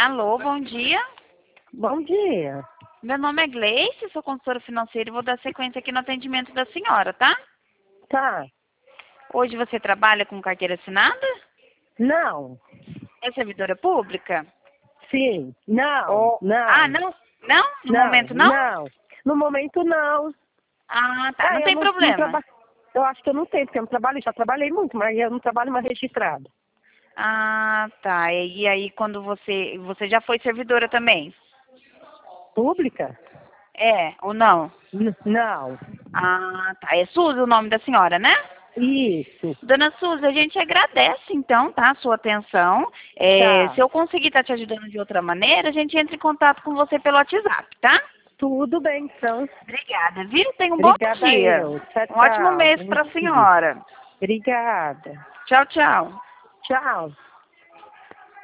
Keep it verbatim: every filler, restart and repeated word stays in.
Alô, bom dia. Bom dia. Meu nome é Gleice, sou consultora financeira e vou dar sequência aqui no atendimento da senhora, tá? Tá. Hoje você trabalha com carteira assinada? Não. É servidora pública? Sim. Não. Ou... Não. Ah, não? Não? No Não. momento não? Não. No momento não. Ah, tá. Ah, Não eu tem não, não problema. traba... Eu acho que eu não tenho, porque eu não trabalho, já trabalhei muito, mas eu não trabalho mais registrado. Ah, tá. E aí quando você... Você já foi servidora também? Pública? É, ou não? N- não. Ah, tá. É Suzy o nome da senhora, né? Isso. Dona Suzy, a gente agradece então, tá, a sua atenção. É, Tá. se eu conseguir estar te ajudando de outra maneira, a gente entra em contato com você pelo WhatsApp, tá? Tudo bem, então. Obrigada, viu? Tenha um bom Obrigada dia. eu. Tchau, Um ótimo tchau. mês Bom para a dia. senhora. Obrigada. Tchau, tchau. Tchau.